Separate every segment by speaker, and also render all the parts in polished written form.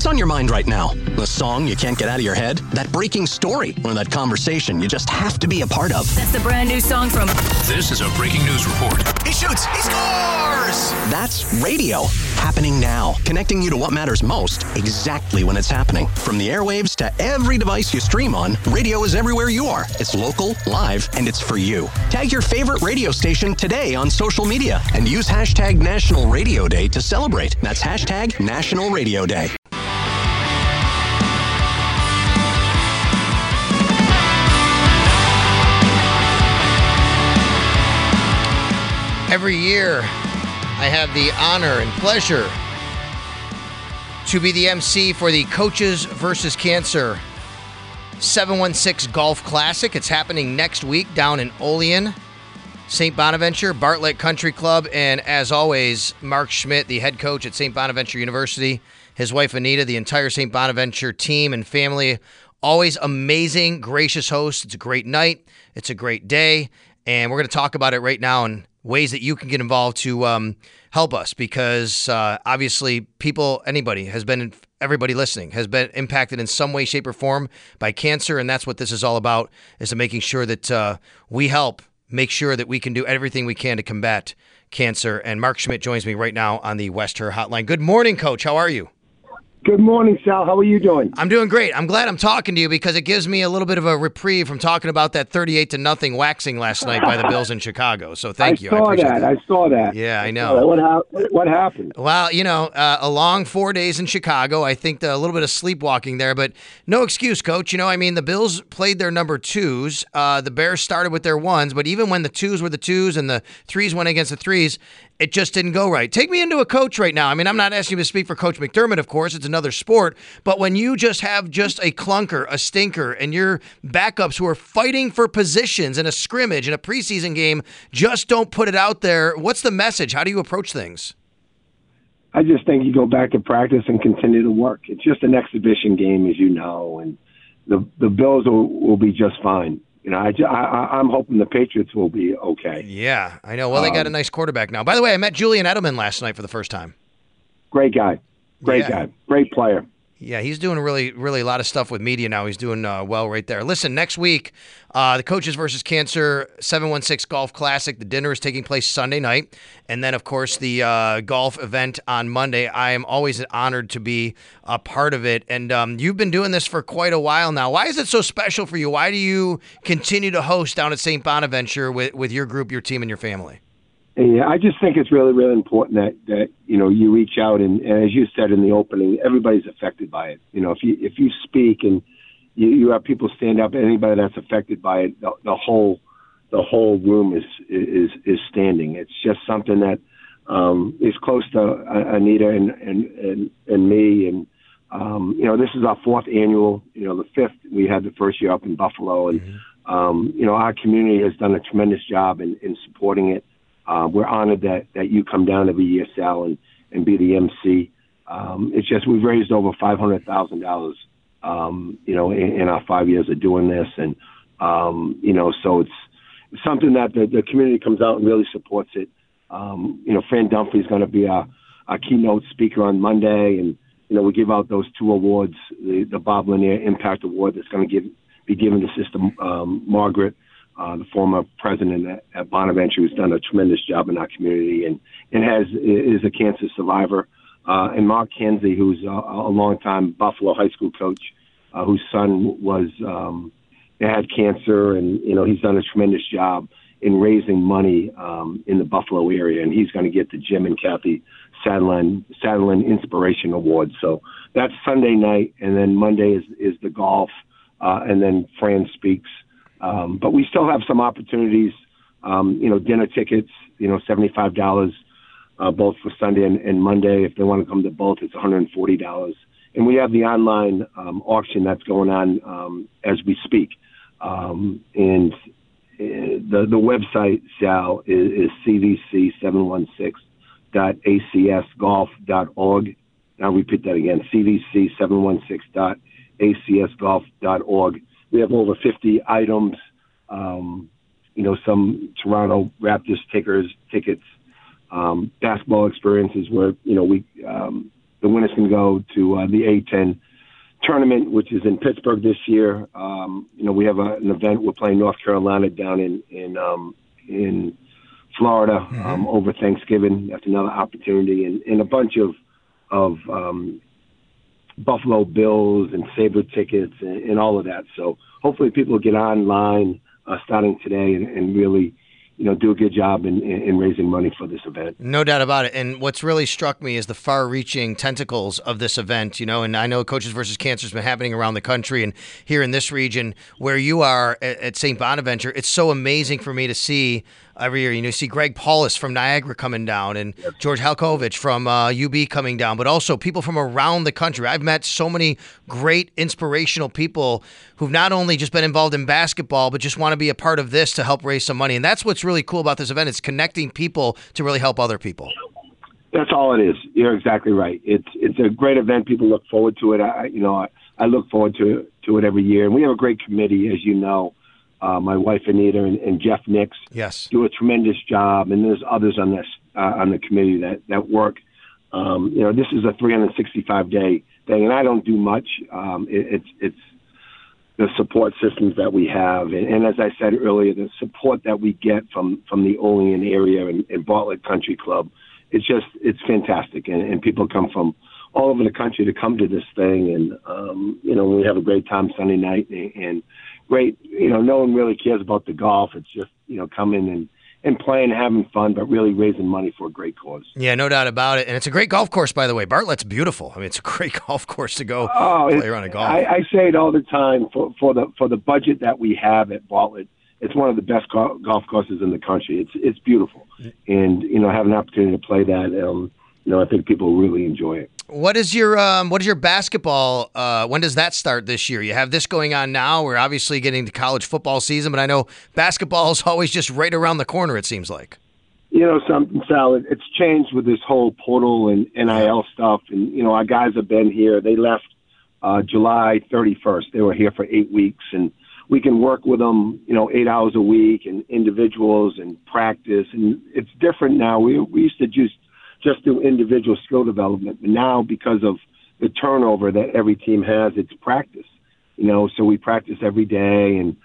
Speaker 1: What's on your mind right now? The song you can't get out of your head? That breaking story? Or that conversation you just have to be a part of?
Speaker 2: That's the brand new song from...
Speaker 3: This is a breaking news report.
Speaker 1: He shoots! He scores! That's radio. Happening now. Connecting you to what matters most exactly when it's happening. From the airwaves to every device you stream on, radio is everywhere you are. It's local, live, and it's for you. Tag your favorite radio station today on social media and use hashtag National Radio Day to celebrate. That's hashtag National Radio Day.
Speaker 4: Every year, I have the honor and pleasure to be the MC for the Coaches vs. Cancer 716 Golf Classic. It's happening next week down in Olean, St. Bonaventure, Bartlett Country Club, and as always, Mark Schmidt, the head coach at St. Bonaventure University, his wife Anita, the entire St. Bonaventure team and family, always amazing, gracious hosts. It's a great night. It's a great day, and we're going to talk about it right now and ways that you can get involved to help us, because obviously everybody listening has been impacted in some way, shape, or form by cancer, and that's what this is all about, is to making sure that we help make sure that we can do everything we can to combat cancer. And Mark Schmidt joins me right now on the West Her Hotline. Good morning, Coach. How are you?
Speaker 5: Good morning, Sal. How are you doing?
Speaker 4: I'm doing great. I'm glad I'm talking to you because it gives me a little bit of a reprieve from talking about that 38-0 waxing last night by the Bills in Chicago. So thank you.
Speaker 5: I saw that.
Speaker 4: Yeah, I know.
Speaker 5: What happened?
Speaker 4: Well, a long 4 days in Chicago. I think a little bit of sleepwalking there, but no excuse, Coach. The Bills played their number twos. The Bears started with their ones, but even when the twos were the twos and the threes went against the threes, it just didn't go right. Take me into a coach right now. I'm not asking you to speak for Coach McDermott, of course. It's another sport. But when you just have just a clunker, a stinker, and your backups who are fighting for positions in a scrimmage, in a preseason game, just don't put it out there, what's the message? How do you approach things?
Speaker 5: I just think you go back to practice and continue to work. It's just an exhibition game, as you know, and the Bills will be just fine. I'm hoping the Patriots will be okay.
Speaker 4: Yeah, I know. Well, they got a nice quarterback now. By the way, I met Julian Edelman last night for the first time.
Speaker 5: Great guy. Great player.
Speaker 4: Yeah, he's doing really, really a lot of stuff with media now. He's doing well right there. Listen, next week, the Coaches vs. Cancer 716 Golf Classic. The dinner is taking place Sunday night. And then, of course, the golf event on Monday. I am always honored to be a part of it. And you've been doing this for quite a while now. Why is it so special for you? Why do you continue to host down at St. Bonaventure with your group, your team, and your family?
Speaker 5: Yeah, I just think it's really, really important that you reach out and as you said in the opening, everybody's affected by it. If you speak and you have people stand up, anybody that's affected by it, the whole room is standing. It's just something that is close to Anita and me, and this is our fourth annual. The fifth we had the first year up in Buffalo, and our community has done a tremendous job in supporting it. We're honored that you come down every year, Sal, and be the MC. It's just we've raised over $500,000, in our 5 years of doing this, and so it's something that the community comes out and really supports it. Fran Dunphy is going to be our keynote speaker on Monday, and we give out those two awards, the Bob Lanier Impact Award that's going to be given to Sister Margaret. The former president at Bonaventure, who's done a tremendous job in our community and is a cancer survivor, and Mark Kenzie, who's a longtime Buffalo high school coach, whose son had cancer, and he's done a tremendous job in raising money in the Buffalo area, and he's going to get the Jim and Kathy Sadlin Inspiration Award. So that's Sunday night, and then Monday is the golf, and then Fran speaks. But we still have some opportunities, dinner tickets, $75, both for Sunday and Monday. If they want to come to both, it's $140. And we have the online auction that's going on as we speak. And the website, Sal, is cvc716.acsgolf.org. I'll repeat that again, cvc716.acsgolf.org. We have over 50 items, some Toronto Raptors tickets, basketball experiences where, the the winners can go to the A-10 tournament, which is in Pittsburgh this year. We have an event. We're playing North Carolina down in Florida over Thanksgiving. That's another opportunity, and a bunch of Buffalo Bills and Sabre tickets and all of that. So hopefully people will get online starting today and really, do a good job in raising money for this event.
Speaker 4: No doubt about it. And what's really struck me is the far-reaching tentacles of this event, and I know Coaches versus Cancer has been happening around the country, and here in this region where you are at St. Bonaventure, it's so amazing for me to see every year. You see Greg Paulus from Niagara coming down and George Halkovich from UB coming down, but also people from around the country. I've met so many great, inspirational people who've not only just been involved in basketball, but just want to be a part of this to help raise some money. And that's what's really cool about this event. It's connecting people to really help other people.
Speaker 5: That's all it is. You're exactly right. It's a great event. People look forward to it. I look forward to it every year. And we have a great committee, as you know. My wife Anita and Jeff Nix do a tremendous job, and there's others on this on the committee that work. This is a 365-day thing, and I don't do much. It's the support systems that we have, and as I said earlier, the support that we get from the Olean area and Bartlett Country Club, it's fantastic, and people come from all over the country to come to this thing, and we have a great time Sunday night and great, no one really cares about the golf. It's just, coming and playing, having fun, but really raising money for a great cause.
Speaker 4: Yeah, no doubt about it. And it's a great golf course, by the way. Bartlett's beautiful. I mean, it's a great golf course to go play around a golf.
Speaker 5: I say it all the time. For the budget that we have at Bartlett, it's one of the best golf courses in the country. It's beautiful. And, have an opportunity to play that, I think people will really enjoy it.
Speaker 4: What is your basketball? When does that start this year? You have this going on now. We're obviously getting to college football season, but I know basketball is always just right around the corner, it seems like.
Speaker 5: Something, Sal, it's changed with this whole portal and NIL stuff. And, our guys have been here. They left July 31st. They were here for 8 weeks. And we can work with them, 8 hours a week and individuals and practice. And it's different now. We used to just do individual skill development. But now, because of the turnover that every team has, it's practice. So we practice every day and,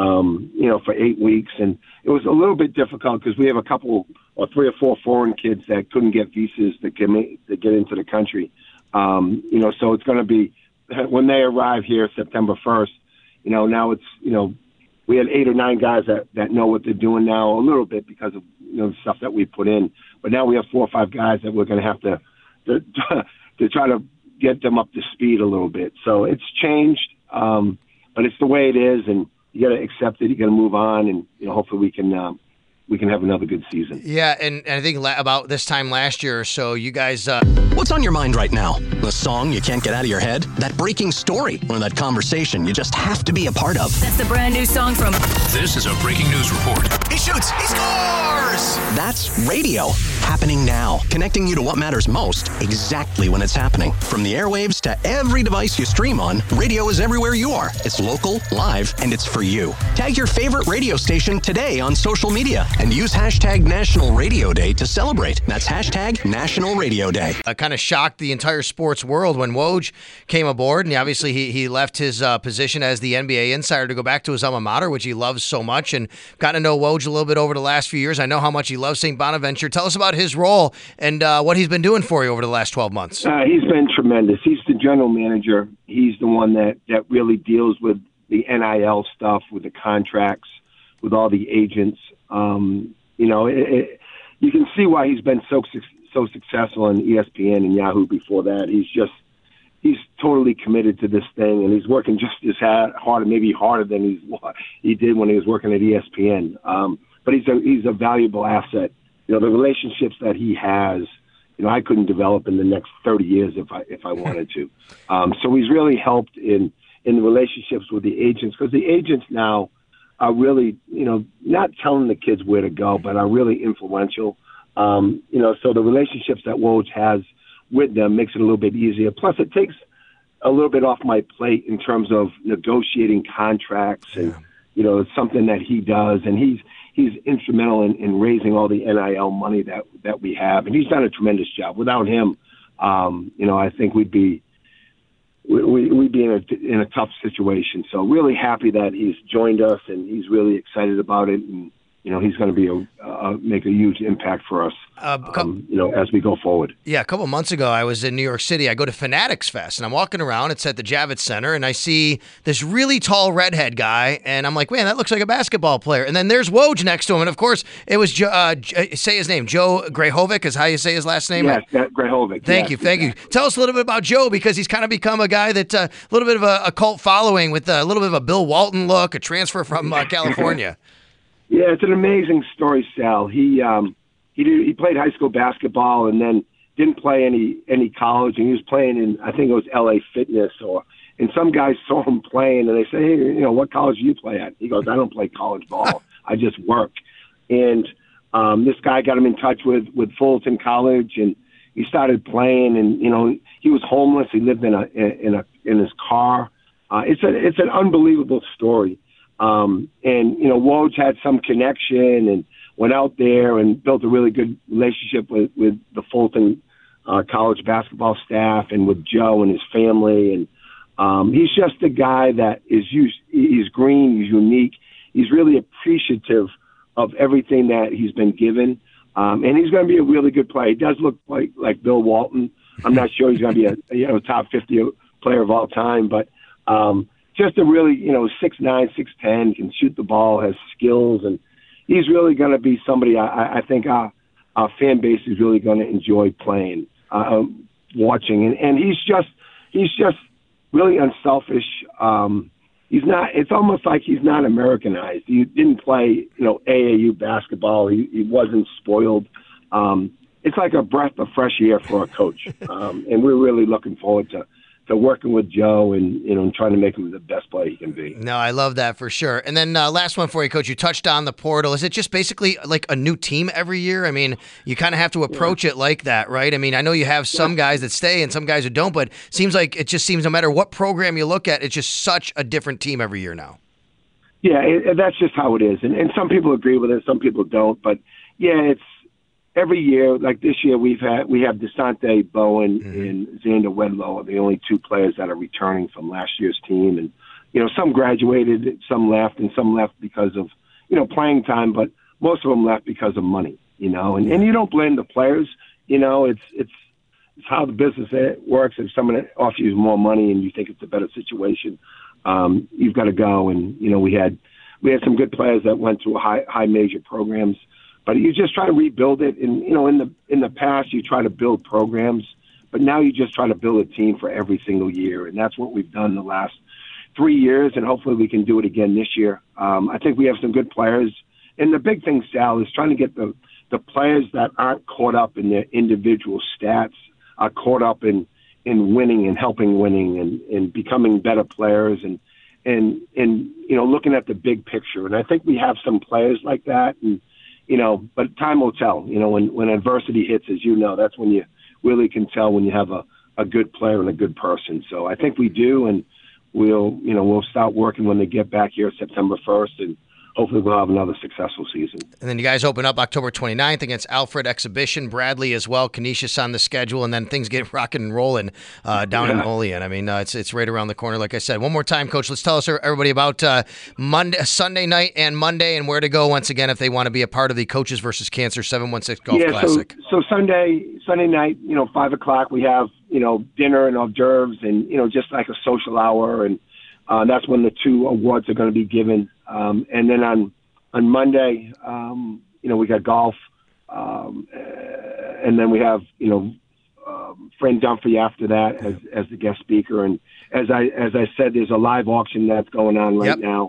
Speaker 5: for 8 weeks. And it was a little bit difficult because we have a couple or 3 or 4 foreign kids that couldn't get visas to get into the country. So it's going to be, when they arrive here September 1st, now it's, we had 8 or 9 guys that know what they're doing now a little bit because of, the stuff that we put in. But now we have 4 or 5 guys that we're going to have to try to get them up to speed a little bit. So it's changed, but it's the way it is, and you got to accept it. You got to move on, and hopefully we can have another good season.
Speaker 4: Yeah, and I think about this time last year or so, you guys...
Speaker 1: What's on your mind right now? The song you can't get out of your head? That breaking story? Or that conversation you just have to be a part of?
Speaker 2: That's the brand new song from...
Speaker 3: This is a breaking news report.
Speaker 1: He shoots! He scores! That's radio. Happening now. Connecting you to what matters most, exactly when it's happening. From the airwaves to every device you stream on, radio is everywhere you are. It's local, live, and it's for you. Tag your favorite radio station today on social media and use hashtag National Radio Day to celebrate. That's hashtag National Radio Day.
Speaker 4: Kind of shocked the entire sports world when Woj came aboard, and obviously he left his position as the NBA insider to go back to his alma mater, which he loves so much, and got to know Woj a little bit over the last few years. I know how much he loves St. Bonaventure. Tell us about his role and what he's been doing for you over the last 12 months.
Speaker 5: He's been tremendous. He's the general manager. He's the one that really deals with the NIL stuff, with the contracts, with all the agents. You can see why he's been so successful in ESPN and Yahoo before that. He's totally committed to this thing, and he's working just as hard, maybe harder than he did when he was working at ESPN. But he's a valuable asset. The relationships that he has, I couldn't develop in the next 30 years if I wanted to. So he's really helped in the relationships with the agents, because the agents now are really, not telling the kids where to go, but are really influential. So the relationships that Woj has with them makes it a little bit easier. Plus, it takes a little bit off my plate in terms of negotiating contracts, and it's something that he does, and he's instrumental in raising all the NIL money that we have, and he's done a tremendous job. Without him, I think we'd be in a tough situation. So really happy that he's joined us, and he's really excited about it. And he's going to be make a huge impact for us, as we go forward.
Speaker 4: Yeah, a couple months ago, I was in New York City. I go to Fanatics Fest, and I'm walking around. It's at the Javits Center, and I see this really tall redhead guy, and I'm like, man, that looks like a basketball player. And then there's Woj next to him, and of course, it was say his name, Joe Grahovic is how you say his last name?
Speaker 5: Yes, Grahovic.
Speaker 4: Thank you. Tell us a little bit about Joe, because he's kind of become a guy that a little bit of a cult following with a little bit of a Bill Walton look, a transfer from California.
Speaker 5: Yeah, it's an amazing story, Sal. He played high school basketball and then didn't play any college, and he was playing in, I think it was LA Fitness, and some guys saw him playing, and they say, hey, what college do you play at? He goes, I don't play college ball. I just work. And this guy got him in touch with Fulton College, and he started playing, and he was homeless. He lived in his car. It's an unbelievable story. And Woj had some connection and went out there and built a really good relationship with the Fulton college basketball staff and with Joe and his family. And he's just a guy that he's green, he's unique. He's really appreciative of everything that he's been given. And he's going to be a really good player. He does look like Bill Walton. I'm not sure he's going to be a top 50 player of all time, but just a really, 6'9", 6'10", can shoot the ball, has skills, and he's really going to be somebody I think our fan base is really going to enjoy playing, watching, and he's just really unselfish. It's almost like he's not Americanized. He didn't play, AAU basketball. He wasn't spoiled. It's like a breath of fresh air for a coach, and we're really looking forward to working with Joe and trying to make him the best player he can be.
Speaker 4: No, I love that for sure. And then last one for you, Coach. You touched on the portal. Is it just basically like a new team every year? I mean, you kind of have to approach it like that, right? I mean, I know you have some guys that stay and some guys who don't, but it just seems no matter what program you look at, it's just such a different team every year now.
Speaker 5: Yeah, that's just how it is. And some people agree with it, some people don't. But, yeah, it's every year, like this year, we have DeSante Bowen and Xander Wedlow are the only two players that are returning from last year's team. And, some graduated, some left, and some left because of, playing time, but most of them left because of money, and you don't blame the players. It's how the business works. If someone offers you more money and you think it's a better situation, you've got to go. And, we had some good players that went to high major programs. But you just try to rebuild it. And, in the past, you try to build programs, but now you just try to build a team for every single year. And that's what we've done the last 3 years, and hopefully we can do it again this year. I think we have some good players. And the big thing, Sal, is trying to get the players that aren't caught up in their individual stats, are caught up in winning and helping winning and becoming better players and looking at the big picture. And I think we have some players like that. And, but time will tell. When adversity hits, as that's when you really can tell when you have a good player and a good person. So I think we do, and we'll start working when they get back here September 1st, and hopefully we'll have another successful season.
Speaker 4: And then you guys open up October 29th against Alfred Exhibition, Bradley as well, Canisius on the schedule, and then things get rocking and rolling down in Olean. I mean, it's right around the corner, like I said. One more time, Coach, let's tell everybody about Sunday night and Monday and where to go once again if they want to be a part of the Coaches versus Cancer 716 Golf Classic.
Speaker 5: So Sunday night, 5 o'clock, we have, dinner and hors d'oeuvres and, just like a social hour, and that's when the two awards are going to be given. And then on Monday, we got golf, and then we have, Fran Dunphy after that as the guest speaker. And as I said, there's a live auction that's going on right now.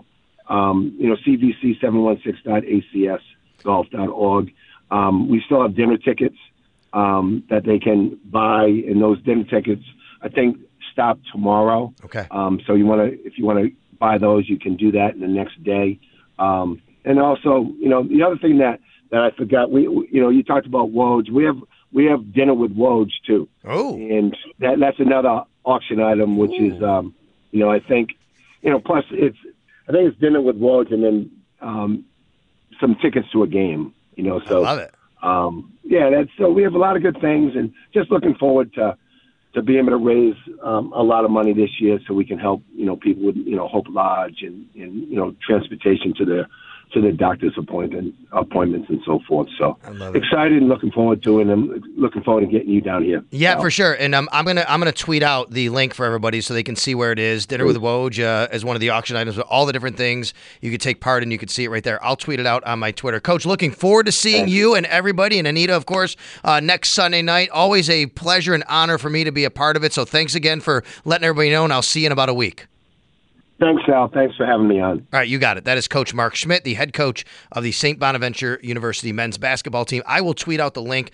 Speaker 5: CVC716.acsgolf.org. We still have dinner tickets that they can buy, and those dinner tickets, I think, stop tomorrow.
Speaker 4: Okay.
Speaker 5: So if you want to buy those, you can do that in the next day. And also, the other thing that I forgot, you talked about Woj. We have dinner with Woj too.
Speaker 4: Oh.
Speaker 5: And that's another auction item, which is, I think, plus I think it's dinner with Woj and then some tickets to a game. So
Speaker 4: I love it.
Speaker 5: So we have a lot of good things, and just looking forward to being able to raise a lot of money this year so we can help, people with, Hope Lodge and transportation to their doctor's appointments and so forth. So excited and looking forward to it, and looking forward to getting you down here.
Speaker 4: Yeah, for sure. And I'm gonna tweet out the link for everybody so they can see where it is. Dinner with Woj as one of the auction items with all the different things you could take part in. You could see it right there. I'll tweet it out on my Twitter. Coach, looking forward to seeing you and everybody, and Anita, of course, next Sunday night. Always a pleasure and honor for me to be a part of it. So thanks again for letting everybody know, and I'll see you in about a week.
Speaker 5: Thanks, Al. Thanks for having me on.
Speaker 4: All right, you got it. That is Coach Mark Schmidt, the head coach of the St. Bonaventure University men's basketball team. I will tweet out the link,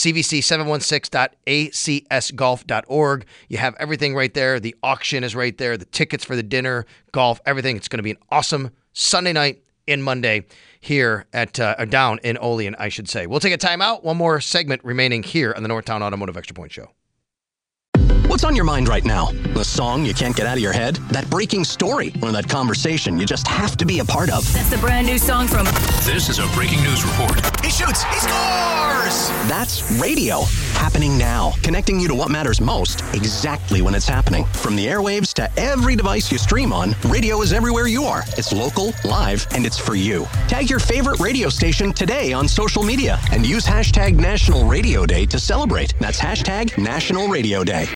Speaker 4: cvc716.acsgolf.org. You have everything right there. The auction is right there. The tickets for the dinner, golf, everything. It's going to be an awesome Sunday night and Monday here at down in Olean, I should say. We'll take a timeout. One more segment remaining here on the Northtown Automotive Extra Point Show.
Speaker 1: What's on your mind right now? The song you can't get out of your head? That breaking story? Or that conversation you just have to be a part of?
Speaker 2: That's the brand new song from...
Speaker 3: This is a breaking news report.
Speaker 1: He shoots! He scores! That's radio. Happening now. Connecting you to what matters most exactly when it's happening. From the airwaves to every device you stream on, radio is everywhere you are. It's local, live, and it's for you. Tag your favorite radio station today on social media and use hashtag National Radio Day to celebrate. That's hashtag National Radio Day.